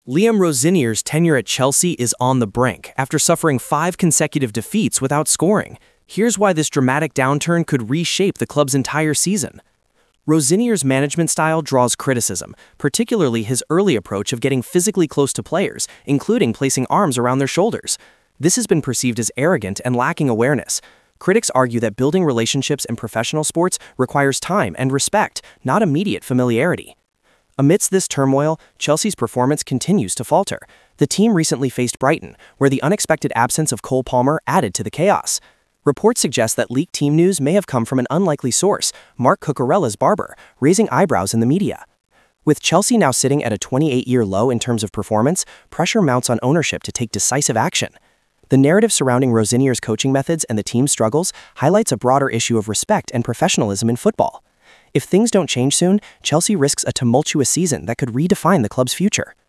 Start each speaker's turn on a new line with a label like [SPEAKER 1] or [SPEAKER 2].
[SPEAKER 1] Liam Rosinier's tenure at Chelsea is on the brink after suffering 5 consecutive defeats without scoring. Here's why this dramatic downturn could reshape the club's entire season. Rosinier's management style draws criticism, particularly his early approach of getting physically close to players, including placing arms around their shoulders. This has been perceived as arrogant and lacking awareness. Critics argue that building relationships in professional sports requires time and respect, not immediate familiarity. Amidst this turmoil, Chelsea's performance continues to falter. The team recently faced Brighton, where the unexpected absence of Cole Palmer added to the chaos. Reports suggest that leaked team news may have come from an unlikely source, Mark Cucurella's barber, raising eyebrows in the media. With Chelsea now sitting at a 28-year low in terms of performance, pressure mounts on ownership to take decisive action. The narrative surrounding Rosinier's coaching methods and the team's struggles highlights a broader issue of respect and professionalism in football. If things don't change soon, Chelsea risks a tumultuous season that could redefine the club's future.